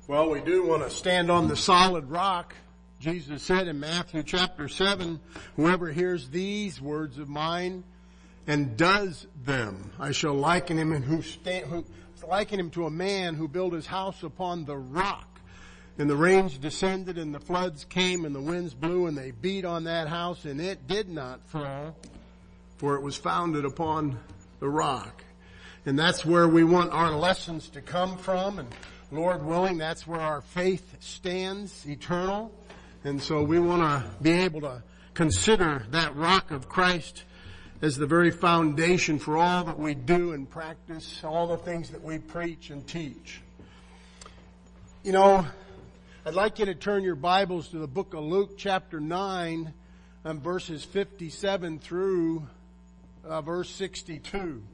Well, we do want to stand on the solid rock. Jesus said in Matthew chapter 7, whoever hears these words of mine and does them, I shall liken him to a man who built his house upon the rock. And the rains descended and the floods came and the winds blew and they beat on that house and it did not fall, for it was founded upon the rock. And that's where we want our lessons to come from, and Lord willing, that's where our faith stands, eternal. And so we want to be able to consider that rock of Christ as the very foundation for all that we do and practice, all the things that we preach and teach. You know, I'd like you to turn your Bibles to the book of Luke chapter 9 and verses 57 through verse 62.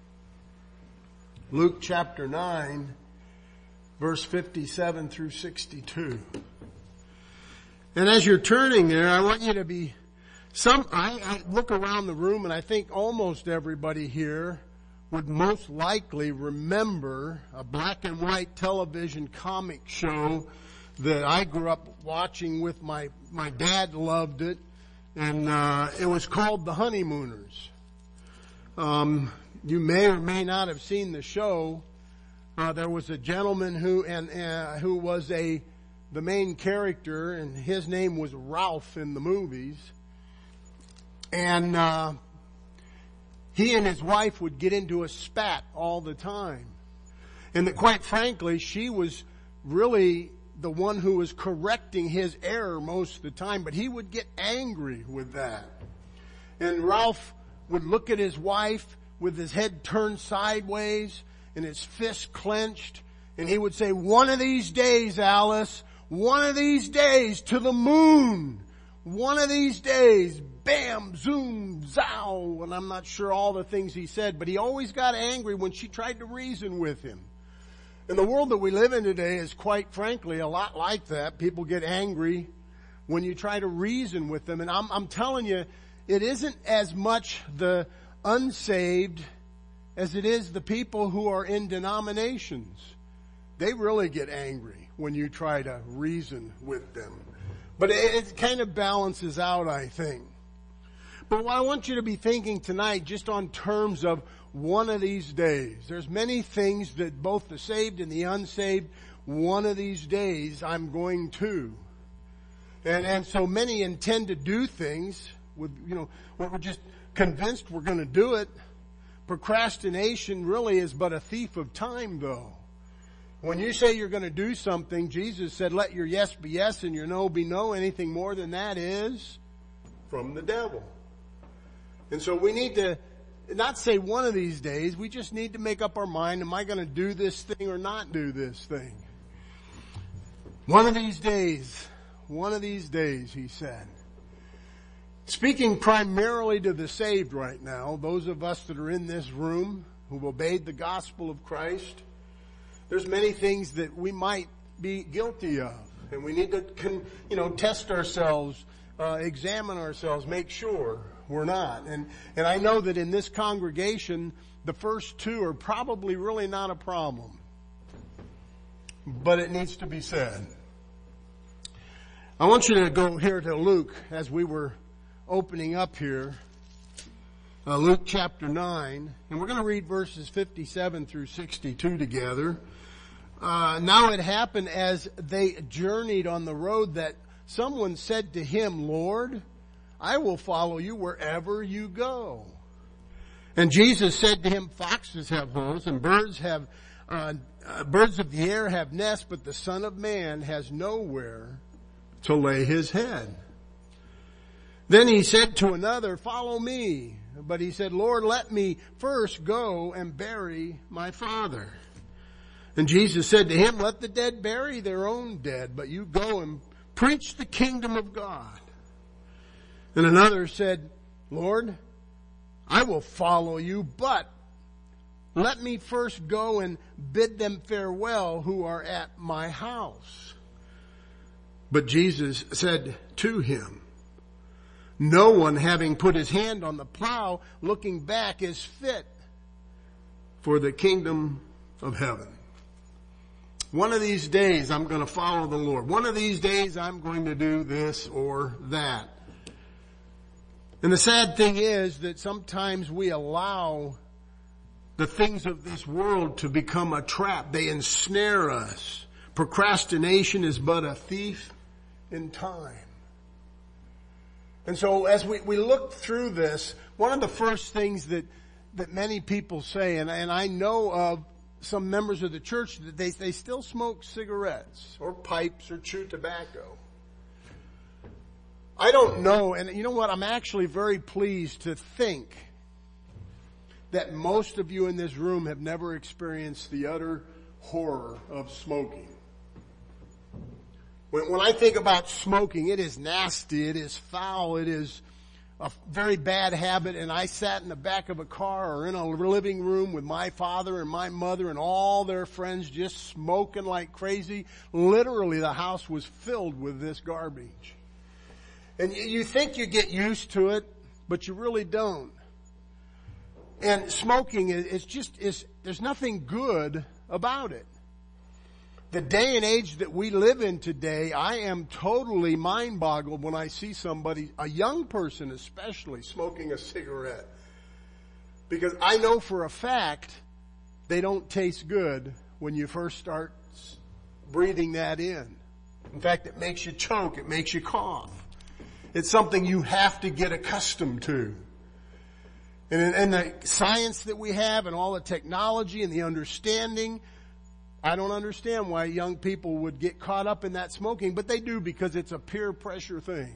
Luke chapter 9, verse 57 through 62. And as you're turning there, I want you to be I look around the room and I think almost everybody here would most likely remember a black and white television comic show that I grew up watching with my dad loved it, and it was called The Honeymooners. You may or may not have seen the show. There was a gentleman who was the main character, and his name was Ralph in the movies. And he and his wife would get into a spat all the time. And that quite frankly, she was really the one who was correcting his error most of the time, but he would get angry with that. And Ralph would look at his wife with his head turned sideways and his fist clenched, and he would say, "One of these days, Alice, one of these days to the moon. One of these days, bam, zoom, zow." And I'm not sure all the things he said, but he always got angry when she tried to reason with him. And the world that we live in today is quite frankly a lot like that. People get angry when you try to reason with them. And I'm telling you, it isn't as much the unsaved as it is the people who are in denominations. They really get angry when you try to reason with them. But it kind of balances out, I think. But what I want you to be thinking tonight, just on terms of one of these days. There's many things that both the saved and the unsaved, one of these days I'm going to. And so many intend to do things with, when we're just convinced we're going to do it. Procrastination really is but a thief of time, though. When you say you're going to do something, Jesus said, "Let your yes be yes and your no be no." Anything more than that is from the devil. And so we need to not say one of these days. We just need to make up our mind, am I going to do this thing or not do this thing? One of these days, he said. Speaking primarily to the saved right now, those of us that are in this room who've obeyed the gospel of Christ, there's many things that we might be guilty of. And we need to, test ourselves, examine ourselves, make sure we're not. And I know that in this congregation, the first two are probably really not a problem. But it needs to be said. I want you to go here to Luke as we were opening up here. Luke chapter 9. And we're going to read verses 57 through 62 together. Now it happened as they journeyed on the road that someone said to him, "Lord, I will follow you wherever you go." And Jesus said to him, "Foxes have holes and birds of the air have nests, but the Son of Man has nowhere to lay his head." Then he said to another, "Follow me." But he said, "Lord, let me first go and bury my father." And Jesus said to him, "Let the dead bury their own dead, but you go and preach the kingdom of God." And another said, "Lord, I will follow you, but let me first go and bid them farewell who are at my house." But Jesus said to him, "No one having put his hand on the plow, looking back, is fit for the kingdom of heaven." One of these days I'm going to follow the Lord. One of these days I'm going to do this or that. And the sad thing is that sometimes we allow the things of this world to become a trap. They ensnare us. Procrastination is but a thief in time. And so as we look through this, one of the first things that many people say, and I know of some members of the church that they still smoke cigarettes or pipes or chew tobacco. I don't know, and you know what? I'm actually very pleased to think that most of you in this room have never experienced the utter horror of smoking. When I think about smoking, it is nasty, it is foul, it is a very bad habit, and I sat in the back of a car or in a living room with my father and my mother and all their friends just smoking like crazy. Literally, the house was filled with this garbage. And you think you get used to it, but you really don't. And smoking there's nothing good about it. The day and age that we live in today, I am totally mind-boggled when I see somebody, a young person especially, smoking a cigarette. Because I know for a fact they don't taste good when you first start breathing that in. In fact, it makes you choke, it makes you cough. It's something you have to get accustomed to. And the science that we have and all the technology and the understanding, I don't understand why young people would get caught up in that smoking, but they do because it's a peer pressure thing.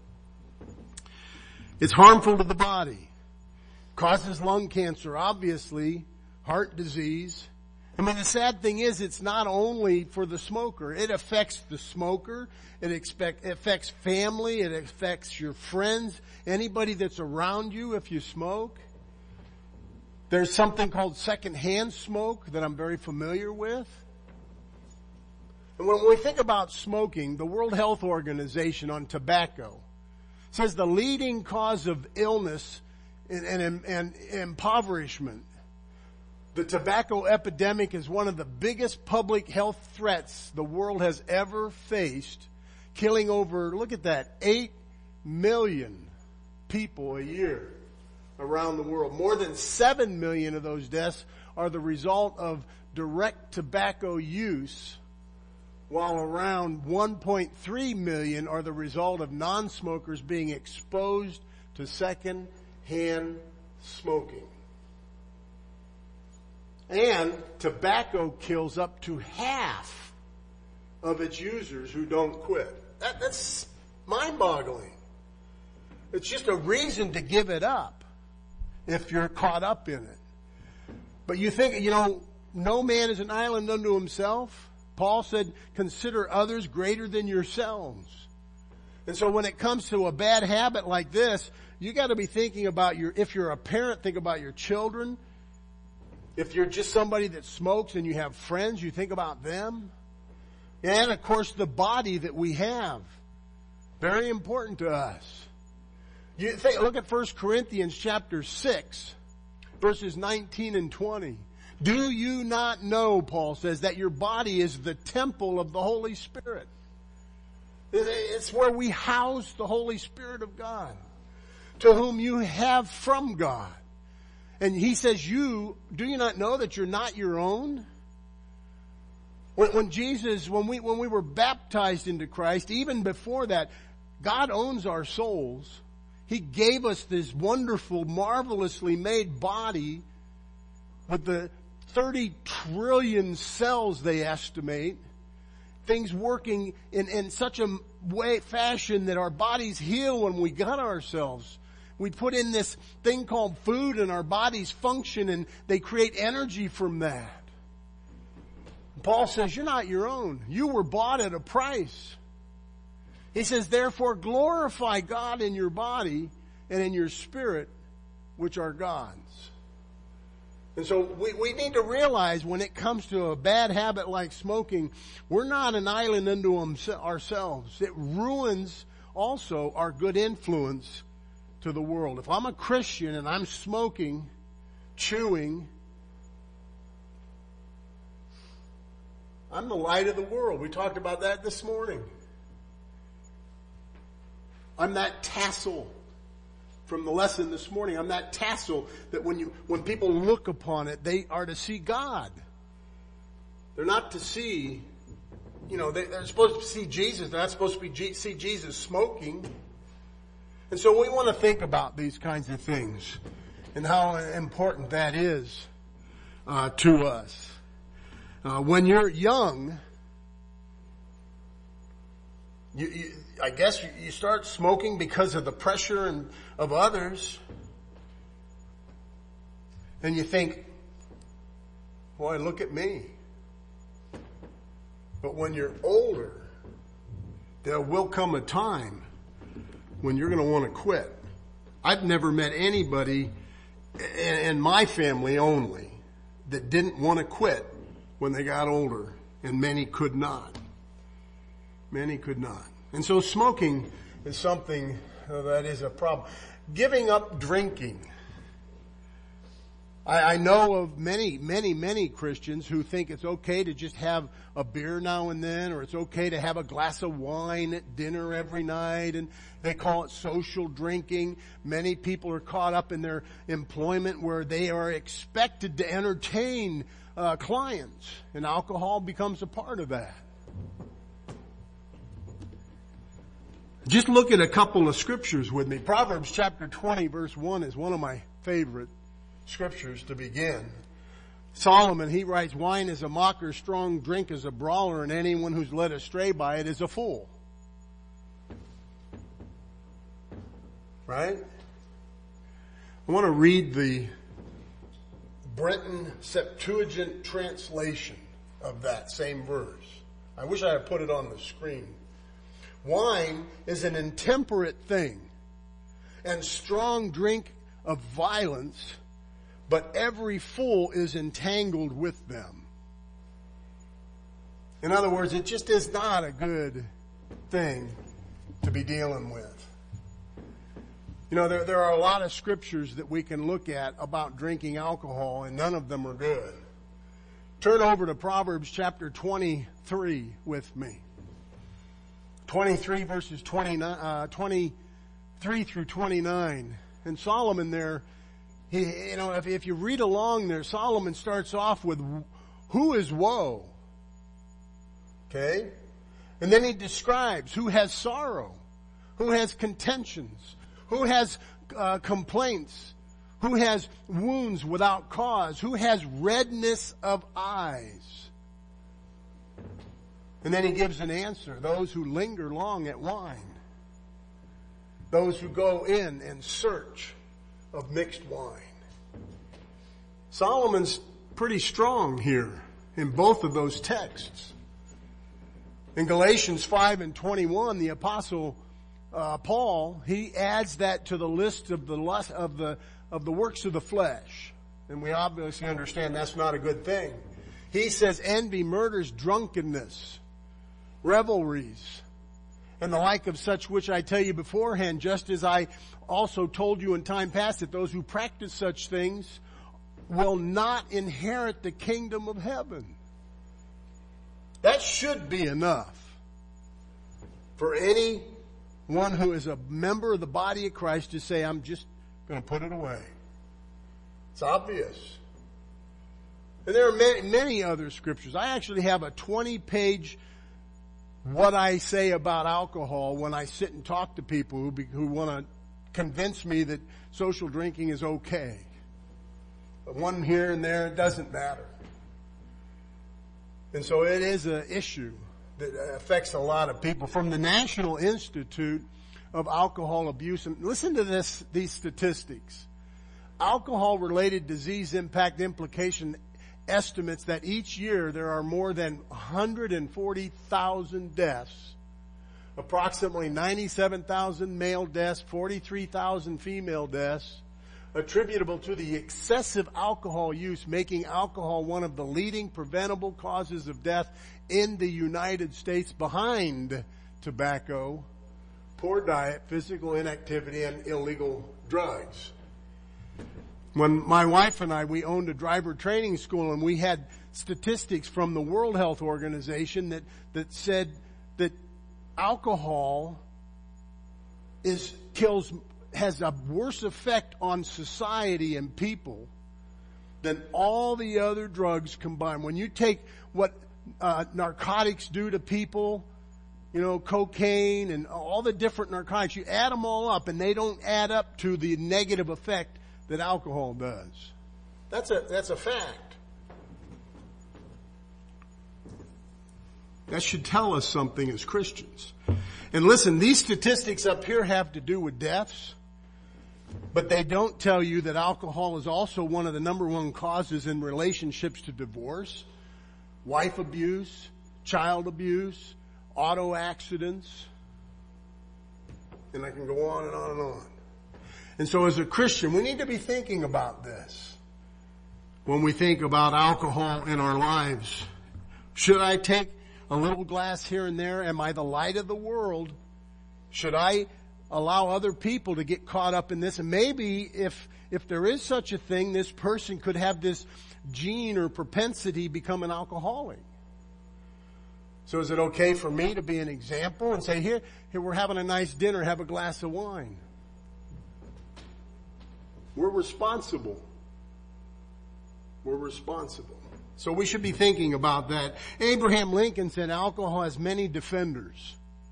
It's harmful to the body. Causes lung cancer, obviously, heart disease. I mean, the sad thing is it's not only for the smoker. It affects the smoker. It affects family. It affects your friends. Anybody that's around you if you smoke. There's something called secondhand smoke that I'm very familiar with. And when we think about smoking, the World Health Organization on tobacco says the leading cause of illness and impoverishment. The tobacco epidemic is one of the biggest public health threats the world has ever faced, killing over, look at that, 8 million people a year around the world. More than 7 million of those deaths are the result of direct tobacco use, while around 1.3 million are the result of non-smokers being exposed to second-hand smoking. And tobacco kills up to half of its users who don't quit. That's mind-boggling. It's just a reason to give it up if you're caught up in it. But you think, no man is an island unto himself. Paul said, consider others greater than yourselves. And so when it comes to a bad habit like this, you got to be thinking about if you're a parent, think about your children. If you're just somebody that smokes and you have friends, you think about them. And, of course, the body that we have. Very important to us. Look at 1 Corinthians chapter 6, verses 19 and 20. Do you not know, Paul says, that your body is the temple of the Holy Spirit? It's where we house the Holy Spirit of God, to whom you have from God. And he says, do you not know that you're not your own? When we were baptized into Christ, even before that, God owns our souls. He gave us this wonderful, marvelously made body with the 30 trillion cells they estimate. Things working in such a fashion that our bodies heal when we gut ourselves. We put in this thing called food and our bodies function and they create energy from that. Paul says, you're not your own. You were bought at a price. He says, therefore glorify God in your body and in your spirit, which are God's. And so we need to realize when it comes to a bad habit like smoking, we're not an island unto ourselves. It ruins also our good influence to the world. If I'm a Christian and I'm smoking, chewing, I'm the light of the world. We talked about that this morning. I'm that tassel from the lesson this morning. I'm that tassel that when people look upon it, they are to see God. They're not to see, they're supposed to see Jesus. They're not supposed to see Jesus smoking. And so we want to think about these kinds of things and how important that is to us. When you're young, I guess you start smoking because of the pressure of others. And you think, boy, look at me. But when you're older, there will come a time when you're going to want to quit. I've never met anybody in my family only that didn't want to quit when they got older, and many could not. Many could not. And so smoking is something that is a problem. Giving up drinking. I know of many Christians who think it's okay to just have a beer now and then, or it's okay to have a glass of wine at dinner every night, and they call it social drinking. Many people are caught up in their employment where they are expected to entertain clients, and alcohol becomes a part of that. Just look at a couple of scriptures with me. Proverbs chapter 20 verse 1 is one of my favorite scriptures to begin. Solomon, he writes, wine is a mocker, strong drink is a brawler, and anyone who's led astray by it is a fool. Right? I want to read the Brenton Septuagint translation of that same verse. I wish I had put it on the screen. Wine is an intemperate thing, and strong drink of violence, but every fool is entangled with them. In other words, it just is not a good thing to be dealing with. There are a lot of scriptures that we can look at about drinking alcohol, and none of them are good. Turn over to Proverbs chapter 23 with me. 23 verses 23 through 29. And Solomon there, if you read along there, Solomon starts off with, who is woe? Okay? And then he describes who has sorrow, who has contentions, who has complaints, who has wounds without cause, who has redness of eyes. And then he gives an answer. Those who linger long at wine. Those who go in search of mixed wine. Solomon's pretty strong here in both of those texts. In Galatians 5:21, the apostle Paul, he adds that to the list of the works of the flesh. And we obviously understand that's not a good thing. He says envy, murders, drunkenness, revelries, and the like of such, which I tell you beforehand, just as I also told you in time past, that those who practice such things will not inherit the kingdom of heaven. That should be enough for anyone who is a member of the body of Christ to say, I'm just going to put it away. It's obvious. And there are many other scriptures. I actually have a 20-page what I say about alcohol when I sit and talk to people who want to convince me that social drinking is okay. But one here and there, it doesn't matter. And so it is an issue that affects a lot of people. From the National Institute of Alcohol Abuse, and listen to these statistics. Alcohol-related disease impact implication estimates that each year there are more than 140,000 deaths, approximately 97,000 male deaths, 43,000 female deaths, attributable to the excessive alcohol use, making alcohol one of the leading preventable causes of death in the United States, behind tobacco, poor diet, physical inactivity, and illegal drugs. When my wife and I, we owned a driver training school, and we had statistics from the World Health Organization that said that alcohol has a worse effect on society and people than all the other drugs combined. When you take what narcotics do to people, cocaine and all the different narcotics, you add them all up and they don't add up to the negative effect that alcohol does. That's a fact. That should tell us something as Christians. And listen, these statistics up here have to do with deaths, but they don't tell you that alcohol is also one of the number one causes in relationships to divorce, wife abuse, child abuse, auto accidents, and I can go on and on and on. And so as a Christian, we need to be thinking about this when we think about alcohol in our lives. Should I take a little glass here and there? Am I the light of the world? Should I allow other people to get caught up in this? And maybe if there is such a thing, this person could have this gene or propensity to become an alcoholic. So is it okay for me to be an example and say, here we're having a nice dinner, have a glass of wine? We're responsible. We're responsible. So we should be thinking about that. Abraham Lincoln said alcohol has many defenders,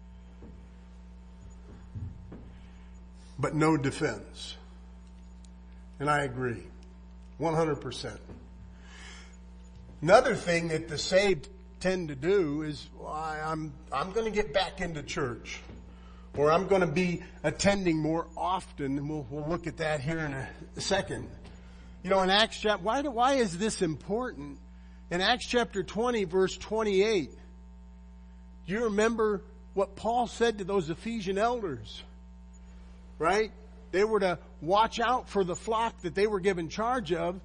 but no defense. And I agree. 100%. Another thing that the saved tend to do is, I'm going to get back into church, or I'm going to be attending more often, and we'll look at that here in a second. In Acts chapter, why is this important? In Acts chapter 20, verse 28, do you remember what Paul said to those Ephesian elders? Right? They were to watch out for the flock that they were given charge of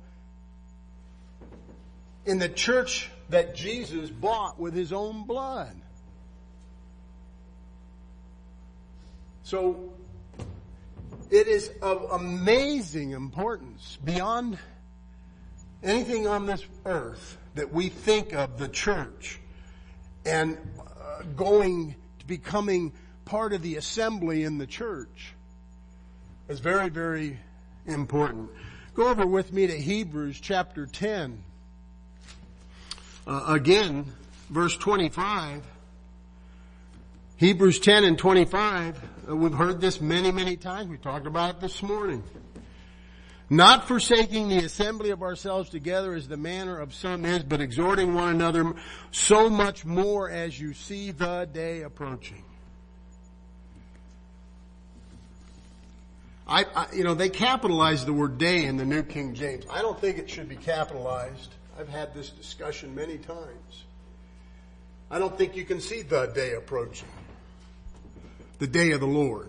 in the church that Jesus bought with his own blood. So it is of amazing importance beyond anything on this earth that we think of the church and going to becoming part of the assembly in the church. It's very, very important. Go over with me to Hebrews chapter 10. Again, verse 25. Hebrews 10 and 25. We've heard this many, many times. We talked about it this morning. Not forsaking the assembly of ourselves together as the manner of some is, but exhorting one another so much more as you see the day approaching. They capitalize the word day in the New King James. I don't think it should be capitalized. I've had this discussion many times. I don't think you can see the day approaching. The day of the Lord.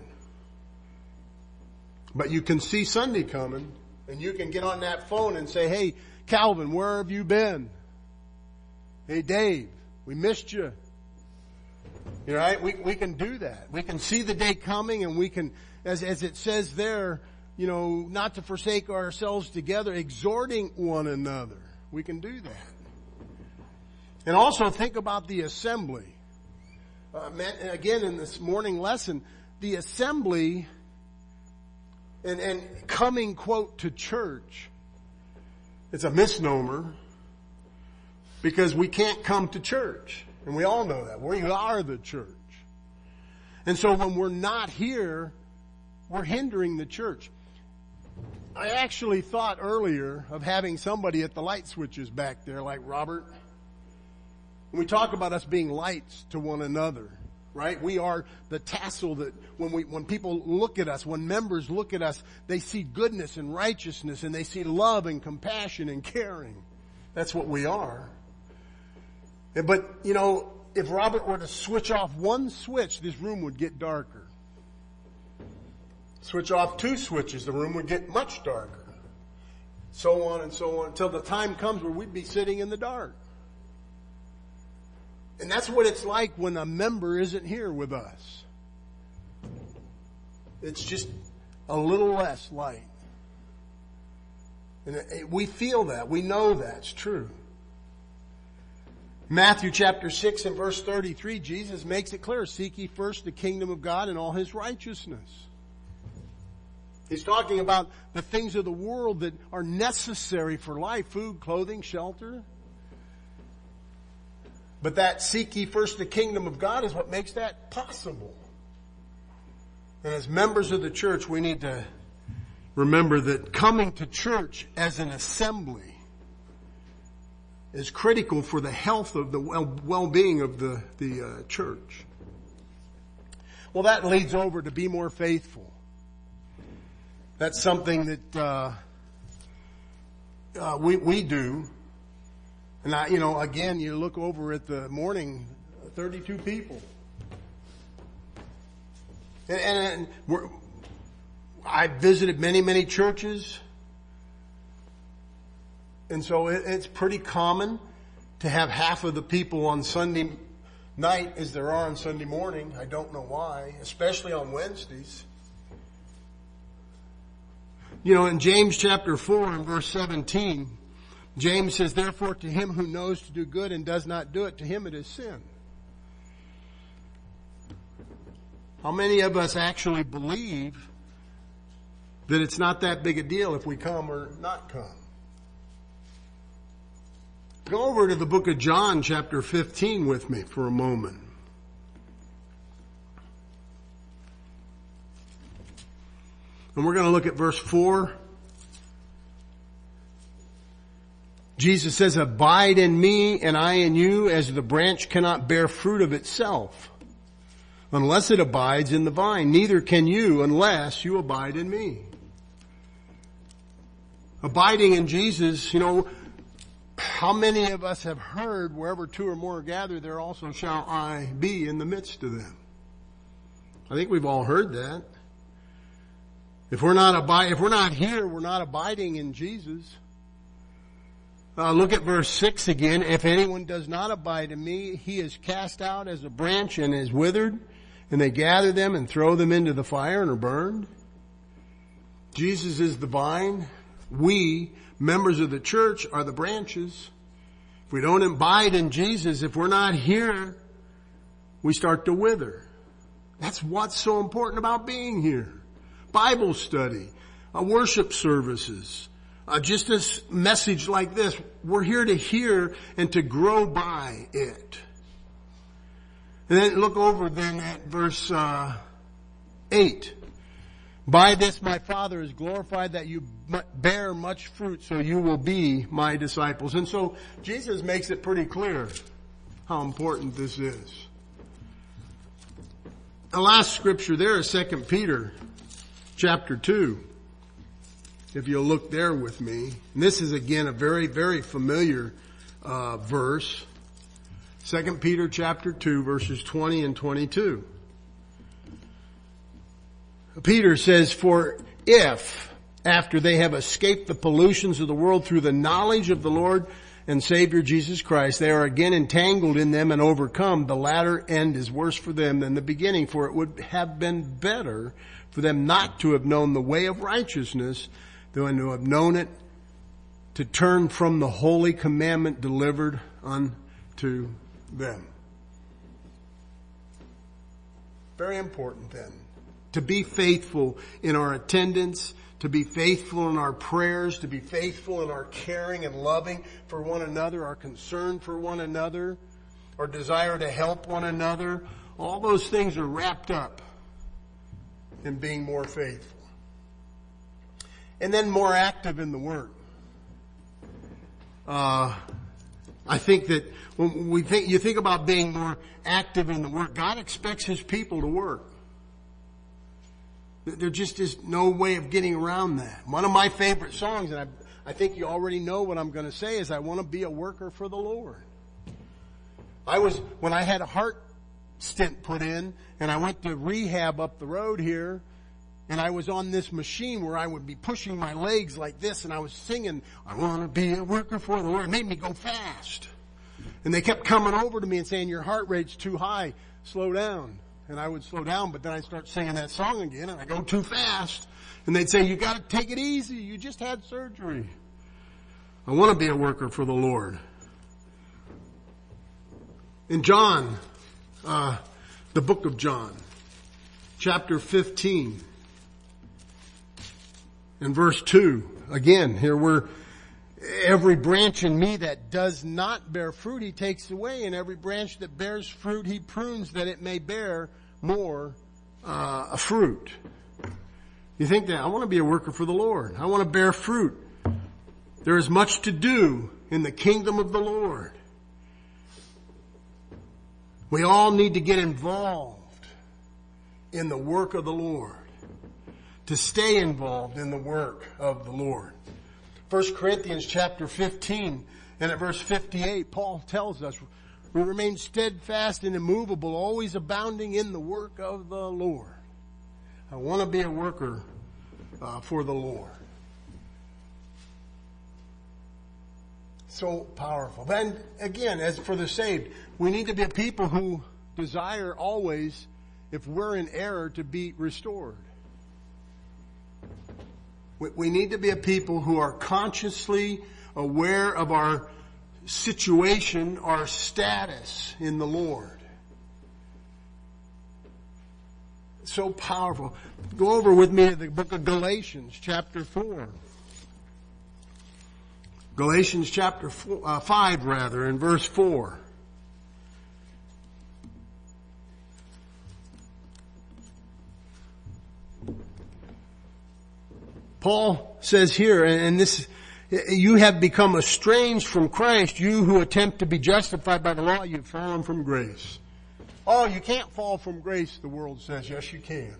But you can see Sunday coming, and you can get on that phone and say, hey, Calvin, where have you been? Hey, Dave, we missed you. You're right? We can do that. We can see the day coming, and we can, as it says there, not to forsake ourselves together, exhorting one another. We can do that. And also think about the assembly. Again, in this morning lesson, the assembly and coming, quote, to church, it's a misnomer because we can't come to church. And we all know that. We are the church. And so when we're not here, we're hindering the church. I actually thought earlier of having somebody at the light switches back there like Robert. When we talk about us being lights to one another, right? We are the tassel that when people look at us, when members look at us, they see goodness and righteousness and they see love and compassion and caring. That's what we are. But, if Robert were to switch off one switch, this room would get darker. Switch off two switches, the room would get much darker. So on until the time comes where we'd be sitting in the dark. And that's what it's like when a member isn't here with us. It's just a little less light. And we feel that. We know that's true. Matthew chapter 6 and verse 33, Jesus makes it clear, seek ye first the kingdom of God and all His righteousness. He's talking about the things of the world that are necessary for life, food, clothing, shelter. But that seek ye first the kingdom of God is what makes that possible. And as members of the church, we need to remember that coming to church as an assembly is critical for the health of the well-being of the church. Well, that leads over to be more faithful. That's something that we do. And again, you look over at the morning, 32 people. And I visited many churches. And so it's pretty common to have half of the people on Sunday night as there are on Sunday morning. I don't know why, especially on Wednesdays. In James chapter 4 and verse 17, James says, therefore to him who knows to do good and does not do it, to him it is sin. How many of us actually believe that it's not that big a deal if we come or not come? Go over to the book of John chapter 15 with me for a moment. And we're going to look at verse 4. Jesus says, abide in me and I in you, as the branch cannot bear fruit of itself unless it abides in the vine. Neither can you unless you abide in me. Abiding in Jesus, how many of us have heard, wherever two or more are gathered, there also shall I be in the midst of them? I think we've all heard that. If we're not here, we're not abiding in Jesus. Look at verse 6 again. If anyone does not abide in me, he is cast out as a branch and is withered, and they gather them and throw them into the fire and are burned. Jesus is the vine. We, members of the church, are the branches. If we don't abide in Jesus, if we're not here, we start to wither. That's what's so important about being here. Bible study, worship services, just a message like this. We're here to hear and to grow by it. And then look over then at verse 8. By this my Father is glorified, that you bear much fruit, so you will be my disciples. And so Jesus makes it pretty clear how important this is. The last scripture there is 2 Peter chapter 2. If you'll look there with me. And this is again a very, very familiar verse. 2 Peter chapter 2 verses 20 and 22. Peter says, for if, after they have escaped the pollutions of the world through the knowledge of the Lord and Savior Jesus Christ, they are again entangled in them and overcome, the latter end is worse for them than the beginning. For it would have been better for them not to have known the way of righteousness than to have known it, to turn from the holy commandment delivered unto them. Very important then. To be faithful in our attendance, to be faithful in our prayers, to be faithful in our caring and loving for one another, our concern for one another, our desire to help one another. All those things are wrapped up in being more faithful. And then more active in the Word. I think that when you think about being more active in the Word, God expects His people to work. There just is no way of getting around that. One of my favorite songs, and I think you already know what I'm going to say, is I want to be a worker for the Lord. When I had a heart stent put in, and I went to rehab up the road here, and I was on this machine where I would be pushing my legs like this, and I was singing, I want to be a worker for the Lord. It made me go fast. And they kept coming over to me and saying, your heart rate's too high, slow down. And I would slow down, but then I'd start singing that song again, and I go too fast. And they'd say, you got to take it easy. You just had surgery. I want to be a worker for the Lord. In John, the book of John, chapter 15, and verse 2, again, here we're, every branch in me that does not bear fruit, he takes away, and every branch that bears fruit, he prunes that it may bear more fruit. You think that, I want to be a worker for the Lord. I want to bear fruit. There is much to do in the kingdom of the Lord. We all need to get involved in the work of the Lord. To stay involved in the work of the Lord. 1 Corinthians chapter 15 and at verse 58, Paul tells us, we remain steadfast and immovable, always abounding in the work of the Lord. I want to be a worker for the Lord. So powerful. Then again, as for the saved, we need to be a people who desire always, if we're in error, to be restored. We need to be a people who are consciously aware of our situation, our status in the Lord. So powerful. Go over with me to the book of Galatians, chapter 4. Galatians chapter 5, and verse 4. Paul says here, and this, you have become estranged from Christ, you who attempt to be justified by the law, you've fallen from grace. Oh, you can't fall from grace, the world says. Yes, you can.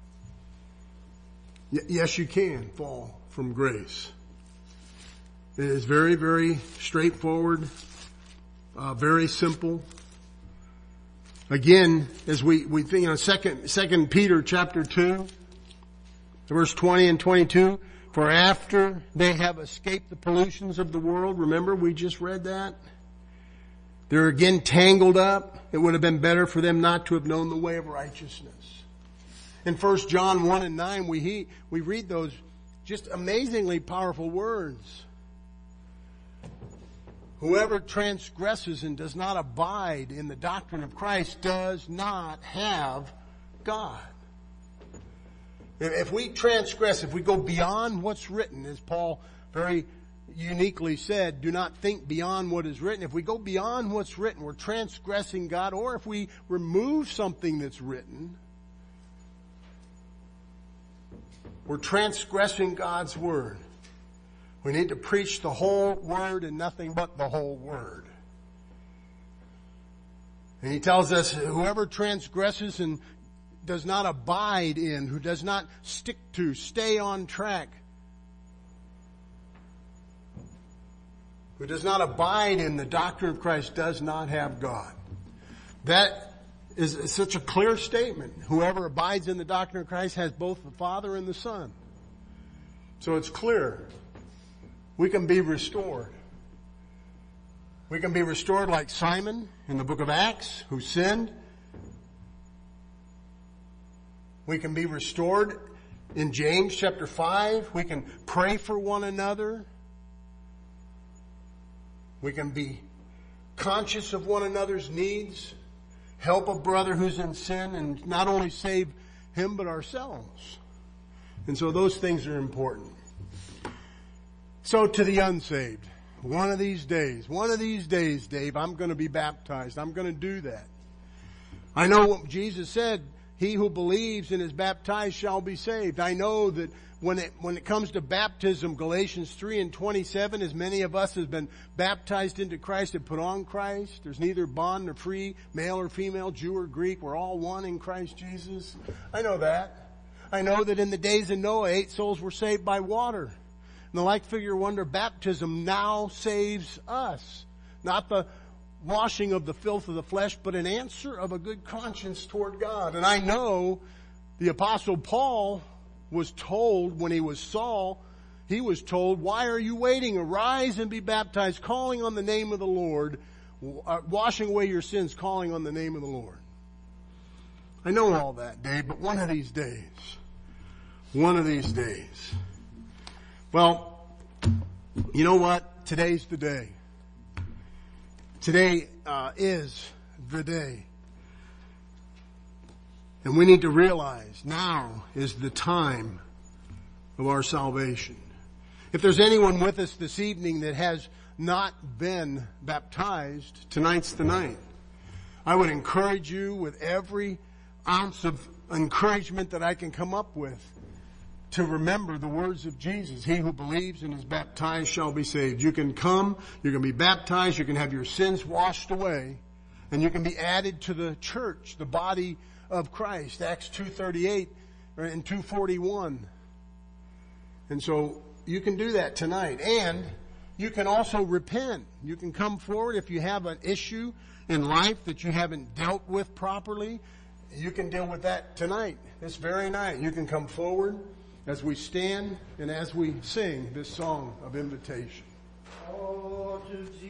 Yes, you can fall from grace. It is very, very straightforward, very simple. Again, as we think, Second Peter chapter 2, verse 20 and 22, for after they have escaped the pollutions of the world, remember we just read that? They're again tangled up. It would have been better for them not to have known the way of righteousness. In 1 John 1 and 9, we read those just amazingly powerful words. Whoever transgresses and does not abide in the doctrine of Christ does not have God. If we transgress, if we go beyond what's written, as Paul very uniquely said, do not think beyond what is written. If we go beyond what's written, we're transgressing God. Or if we remove something that's written, we're transgressing God's word. We need to preach the whole word and nothing but the whole word. And he tells us, whoever transgresses and does not abide in, who does not stick to, stay on track, who does not abide in the doctrine of Christ does not have God. That is such a clear statement. Whoever abides in the doctrine of Christ has both the Father and the Son. So it's clear. We can be restored. We can be restored like Simon in the book of Acts, who sinned. We can be restored in James chapter 5. We can pray for one another. We can be conscious of one another's needs, help a brother who's in sin, and not only save him but ourselves. And so those things are important. So to the unsaved, one of these days, Dave, I'm going to be baptized. I'm going to do that. I know what Jesus said, he who believes and is baptized shall be saved. I know that when it comes to baptism, Galatians 3 and 27, as many of us have been baptized into Christ and put on Christ. There's neither bond nor free, male or female, Jew or Greek. We're all one in Christ Jesus. I know that. I know that in the days of Noah, 8 souls were saved by water. And the like figure of wonder, baptism now saves us. Not the washing of the filth of the flesh, but an answer of a good conscience toward God. And I know the Apostle Paul was told when he was Saul, he was told, why are you waiting? Arise and be baptized, calling on the name of the Lord, washing away your sins, calling on the name of the Lord. I know all that, Dave, but one of these days, well, you know what? Today's the day. Today is the day. And we need to realize now is the time of our salvation. If there's anyone with us this evening that has not been baptized, tonight's the night. I would encourage you with every ounce of encouragement that I can come up with to remember the words of Jesus. He who believes and is baptized shall be saved. You can come, you can be baptized, you can have your sins washed away, and you can be added to the church, the body of Christ. Acts 2:38 and 2:41. And so you can do that tonight. And you can also repent. You can come forward if you have an issue in life that you haven't dealt with properly. You can deal with that tonight, this very night. You can come forward as we stand and as we sing this song of invitation.